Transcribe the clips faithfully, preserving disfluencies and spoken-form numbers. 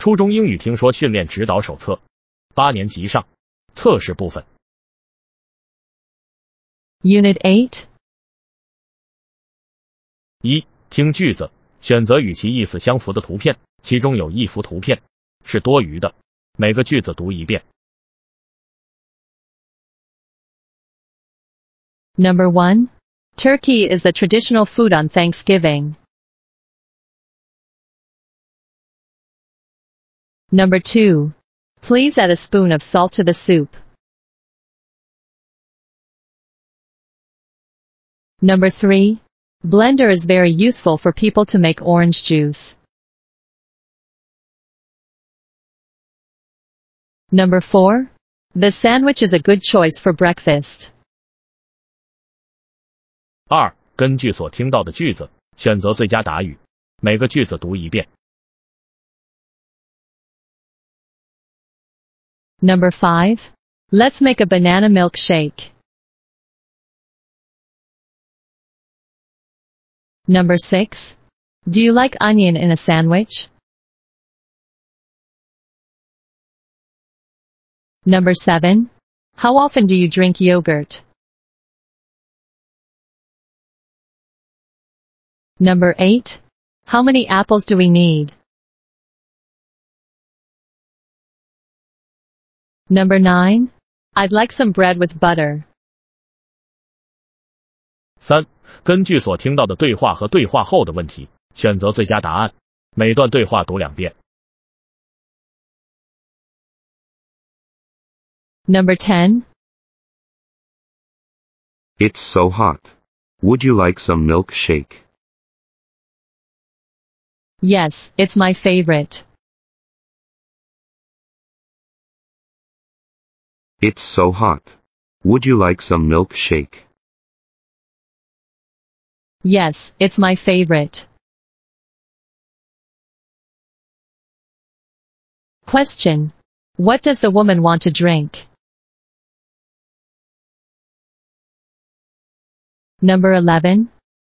初中英语听说训练指导手册，八年级上，测试部分。 Unit eight. 一、听句子，选择与其意思相符的图片，其中有一幅图片是多余的，每个句子读一遍。 Number one. Turkey is the traditional food on Thanksgiving. Number two. Please add a spoon of salt to the soup. Number three. Blender is very useful for people to make orange juice. Number four. The sandwich is a good choice for breakfast. 二、根据所听到的句子，选择最佳答语，每个句子读一遍。 Number five. Let's make a banana milkshake. Number six. Do you like onion in a sandwich? Number seven. How often do you drink yogurt? Number eight. How many apples do we need? Number nine. I'd like some bread with butter. 三、根据所听到的对话和对话后的问题，选择最佳答案，每段对话读两遍。 Number ten. It's so hot. Would you like some milkshake? Yes, it's my favorite. It's so hot. Would you like some milkshake? Yes, it's my favorite. Question. What does the woman want to drink? Number eleven.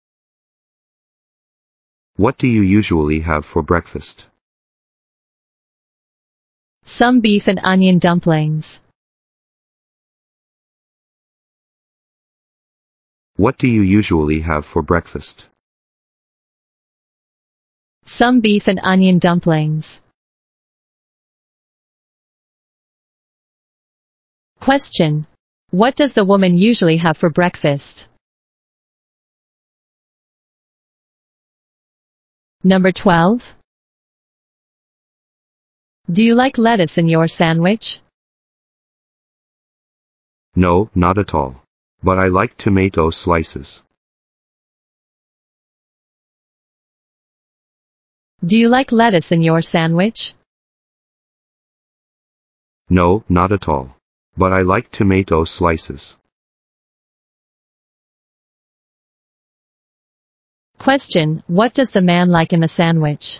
What do you usually have for breakfast? Some beef and onion dumplings. What do you usually have for breakfast? Some beef and onion dumplings. Question. What does the woman usually have for breakfast? Number twelve. Do you like lettuce in your sandwich? No, not at all. But I like tomato slices. Do you like lettuce in your sandwich? No, not at all. But I like tomato slices. Question. What does the man like in the sandwich?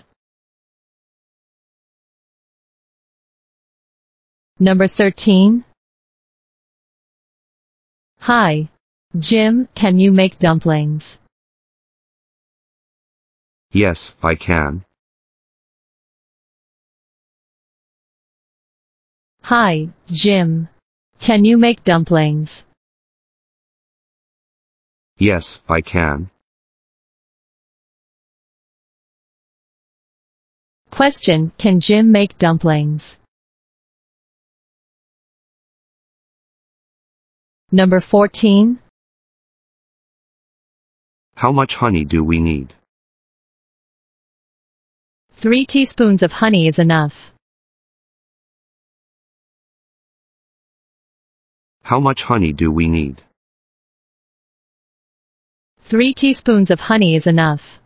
Number thirteen. Hi. Jim, can you make dumplings? Yes, I can. Hi, Jim. Can you make dumplings? Yes, I can. Question. Can Jim make dumplings? Number fourteen. How much honey do we need? Three teaspoons of honey is enough. How much honey do we need? Three teaspoons of honey is enough.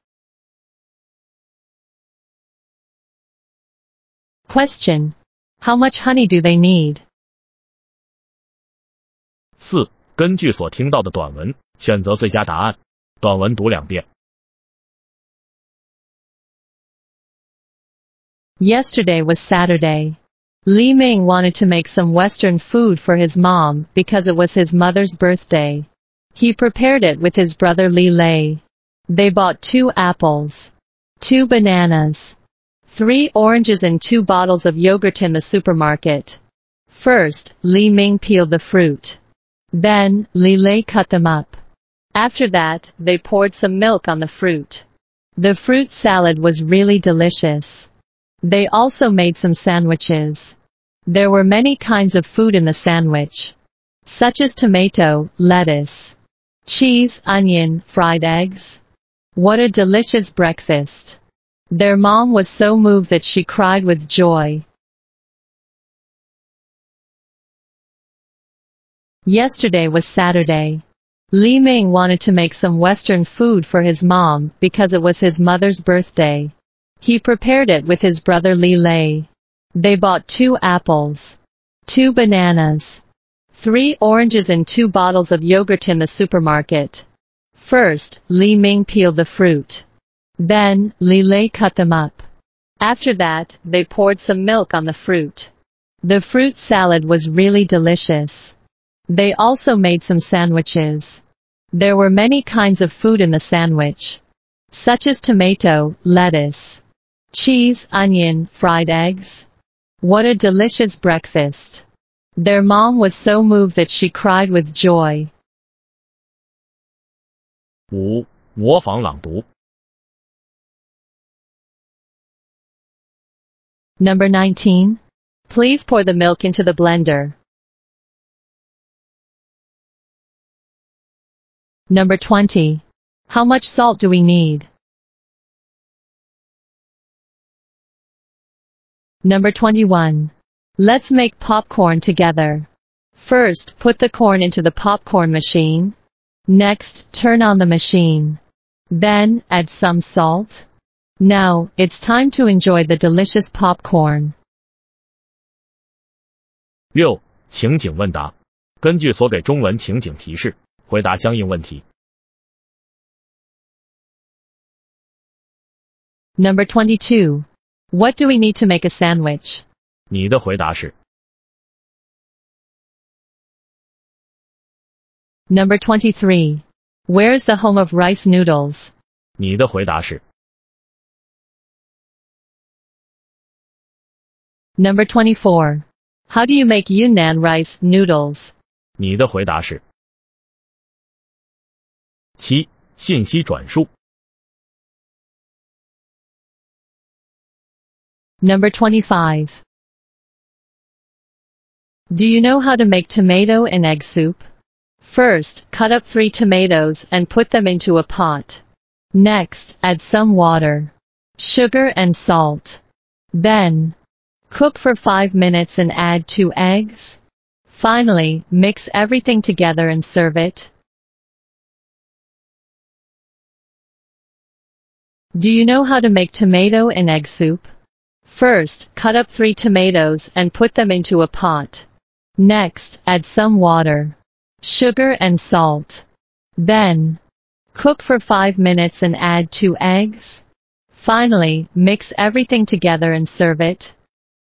Question. How much honey do they need? 四、根据所听到的短文，选择最佳答案，短文读两遍。 Yesterday was Saturday. Li Ming wanted to make some Western food for his mom because it was his mother's birthday. He prepared it with his brother Li Lei. They bought two apples, two bananas, Three oranges and two bottles of yogurt in the supermarket. First, Li Ming peeled the fruit. Then, Li Lei cut them up. After that, they poured some milk on the fruit. The fruit salad was really delicious. They also made some sandwiches. There were many kinds of food in the sandwich, such as tomato, lettuce, cheese, onion, fried eggs. What a delicious breakfast. Their mom was so moved that she cried with joy. Yesterday was Saturday. Li Ming wanted to make some Western food for his mom because it was his mother's birthday. He prepared it with his brother Li Lei. They bought two apples, two bananas, three oranges and two bottles of yogurt in the supermarket. First, Li Ming peeled the fruit. Then, Li Lei cut them up. After that, they poured some milk on the fruit. The fruit salad was really delicious. They also made some sandwiches. There were many kinds of food in the sandwich, such as tomato, lettuce, cheese, onion, fried eggs. What a delicious breakfast. Their mom was so moved that she cried with joy. 五、模仿朗读。 Number nineteen. Please pour the milk into the blender. Number twenty. How much salt do we need? Number twenty-one. Let's make popcorn together. First, put the corn into the popcorn machine. Next, turn on the machine. Then, add some salt. Now, it's time to enjoy the delicious popcorn. 六、情景问答。根据所给中文情景提示，回答相应问题。 Number twenty-two. What do we need to make a sandwich? 你的回答是 Number twenty-three. Where's the home of rice noodles? 你的回答是 Number twenty-four. How do you make Yunnan rice noodles? 你的回答是 七、信息转述。 Number twenty-five. Do you know how to make tomato and egg soup? First, cut up three tomatoes and put them into a pot. Next, add some water, sugar and salt. Then, cook for five minutes and add two eggs. Finally, mix everything together and serve it. Do you know how to make tomato and egg soup? First, cut up three tomatoes and put them into a pot. Next, add some water, sugar and salt. Then, cook for five minutes and add two eggs. Finally, mix everything together and serve it.